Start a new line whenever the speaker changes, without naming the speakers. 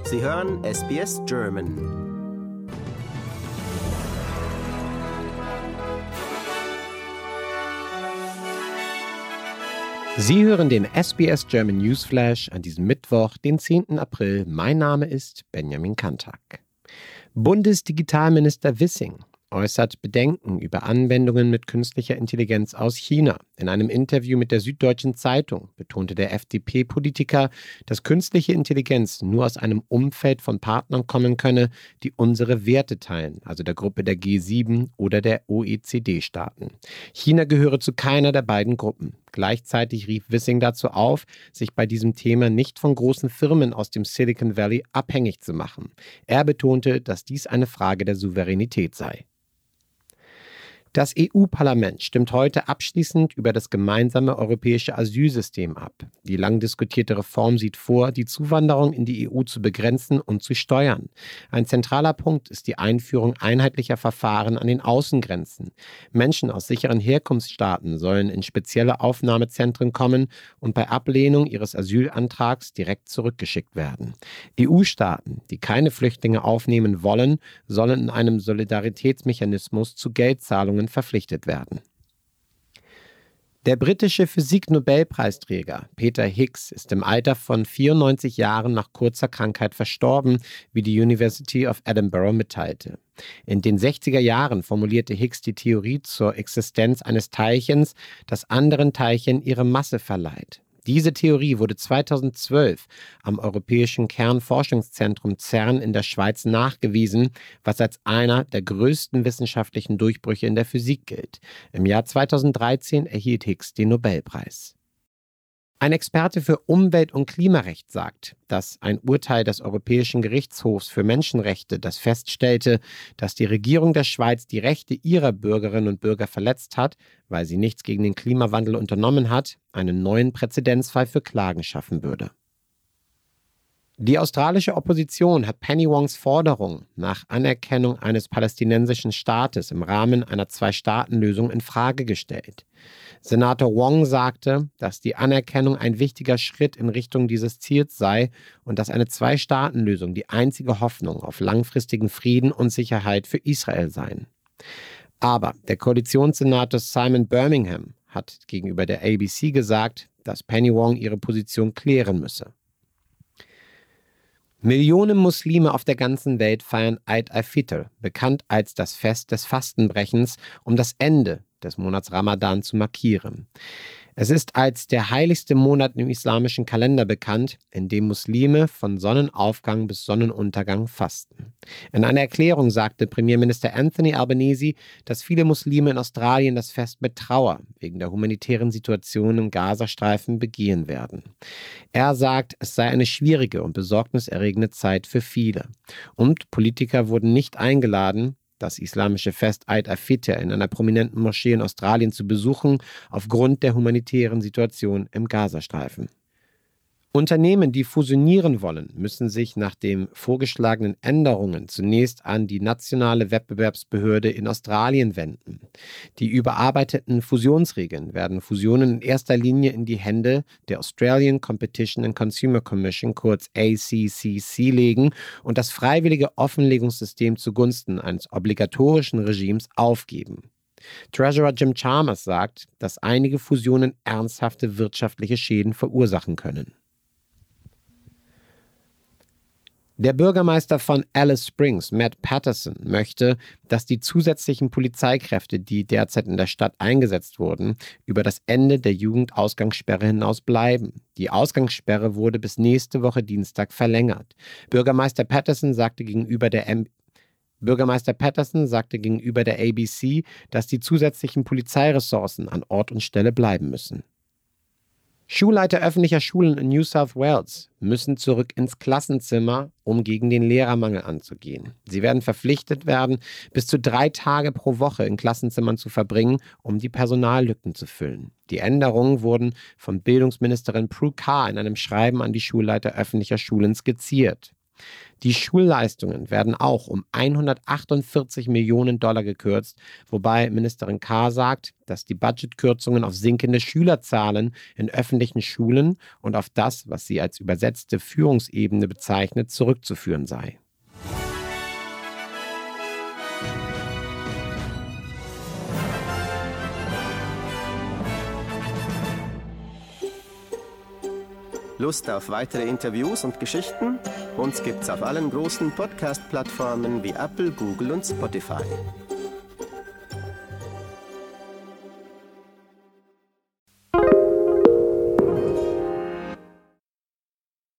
Sie hören SBS German.
Sie hören den SBS German Newsflash an diesem Mittwoch, den 10. April. Mein Name ist Benjamin Kantak. Bundesdigitalminister Wissing äußert Bedenken über Anwendungen mit künstlicher Intelligenz aus China. In einem Interview mit der Süddeutschen Zeitung betonte der FDP-Politiker, dass künstliche Intelligenz nur aus einem Umfeld von Partnern kommen könne, die unsere Werte teilen, also der Gruppe der G7 oder der OECD-Staaten. China gehöre zu keiner der beiden Gruppen. Gleichzeitig rief Wissing dazu auf, sich bei diesem Thema nicht von großen Firmen aus dem Silicon Valley abhängig zu machen. Er betonte, dass dies eine Frage der Souveränität sei. Das EU-Parlament stimmt heute abschließend über das gemeinsame europäische Asylsystem ab. Die lang diskutierte Reform sieht vor, die Zuwanderung in die EU zu begrenzen und zu steuern. Ein zentraler Punkt ist die Einführung einheitlicher Verfahren an den Außengrenzen. Menschen aus sicheren Herkunftsstaaten sollen in spezielle Aufnahmezentren kommen und bei Ablehnung ihres Asylantrags direkt zurückgeschickt werden. EU-Staaten, die keine Flüchtlinge aufnehmen wollen, sollen in einem Solidaritätsmechanismus zu Geldzahlungen verpflichtet werden. Der britische Physik-Nobelpreisträger Peter Higgs ist im Alter von 94 Jahren nach kurzer Krankheit verstorben, wie die University of Edinburgh mitteilte. In den 60er Jahren formulierte Higgs die Theorie zur Existenz eines Teilchens, das anderen Teilchen ihre Masse verleiht. Diese Theorie wurde 2012 am Europäischen Kernforschungszentrum CERN in der Schweiz nachgewiesen, was als einer der größten wissenschaftlichen Durchbrüche in der Physik gilt. Im Jahr 2013 erhielt Higgs den Nobelpreis. Ein Experte für Umwelt- und Klimarecht sagt, dass ein Urteil des Europäischen Gerichtshofs für Menschenrechte, das feststellte, dass die Regierung der Schweiz die Rechte ihrer Bürgerinnen und Bürger verletzt hat, weil sie nichts gegen den Klimawandel unternommen hat, einen neuen Präzedenzfall für Klagen schaffen würde. Die australische Opposition hat Penny Wongs Forderung nach Anerkennung eines palästinensischen Staates im Rahmen einer Zwei-Staaten-Lösung in Frage gestellt. Senator Wong sagte, dass die Anerkennung ein wichtiger Schritt in Richtung dieses Ziels sei und dass eine Zwei-Staaten-Lösung die einzige Hoffnung auf langfristigen Frieden und Sicherheit für Israel sei. Aber der Koalitionssenator Simon Birmingham hat gegenüber der ABC gesagt, dass Penny Wong ihre Position klären müsse. Millionen Muslime auf der ganzen Welt feiern Eid al-Fitr, bekannt als das Fest des Fastenbrechens, um das Ende des Monats Ramadan zu markieren. Es ist als der heiligste Monat im islamischen Kalender bekannt, in dem Muslime von Sonnenaufgang bis Sonnenuntergang fasten. In einer Erklärung sagte Premierminister Anthony Albanese, dass viele Muslime in Australien das Fest mit Trauer wegen der humanitären Situation im Gazastreifen begehen werden. Er sagt, es sei eine schwierige und besorgniserregende Zeit für viele. Und Politiker wurden nicht eingeladen, das islamische Fest Eid al-Fitr in einer prominenten Moschee in Australien zu besuchen, aufgrund der humanitären Situation im Gazastreifen. Unternehmen, die fusionieren wollen, müssen sich nach den vorgeschlagenen Änderungen zunächst an die nationale Wettbewerbsbehörde in Australien wenden. Die überarbeiteten Fusionsregeln werden Fusionen in erster Linie in die Hände der Australian Competition and Consumer Commission, kurz ACCC, legen und das freiwillige Offenlegungssystem zugunsten eines obligatorischen Regimes aufgeben. Treasurer Jim Chalmers sagt, dass einige Fusionen ernsthafte wirtschaftliche Schäden verursachen können. Der Bürgermeister von Alice Springs, Matt Patterson, möchte, dass die zusätzlichen Polizeikräfte, die derzeit in der Stadt eingesetzt wurden, über das Ende der Jugendausgangssperre hinaus bleiben. Die Ausgangssperre wurde bis nächste Woche Dienstag verlängert. Bürgermeister Patterson sagte gegenüber der ABC, dass die zusätzlichen Polizeiressourcen an Ort und Stelle bleiben müssen. Schulleiter öffentlicher Schulen in New South Wales müssen zurück ins Klassenzimmer, um gegen den Lehrermangel anzugehen. Sie werden verpflichtet werden, bis zu 3 Tage pro Woche in Klassenzimmern zu verbringen, um die Personallücken zu füllen. Die Änderungen wurden von Bildungsministerin Prue Car in einem Schreiben an die Schulleiter öffentlicher Schulen skizziert. Die Schulleistungen werden auch um 148 Millionen Dollar gekürzt, wobei Ministerin Carr sagt, dass die Budgetkürzungen auf sinkende Schülerzahlen in öffentlichen Schulen und auf das, was sie als übersetzte Führungsebene bezeichnet, zurückzuführen sei.
Lust auf weitere Interviews und Geschichten? Uns gibt's auf allen großen Podcast-Plattformen wie Apple, Google und Spotify.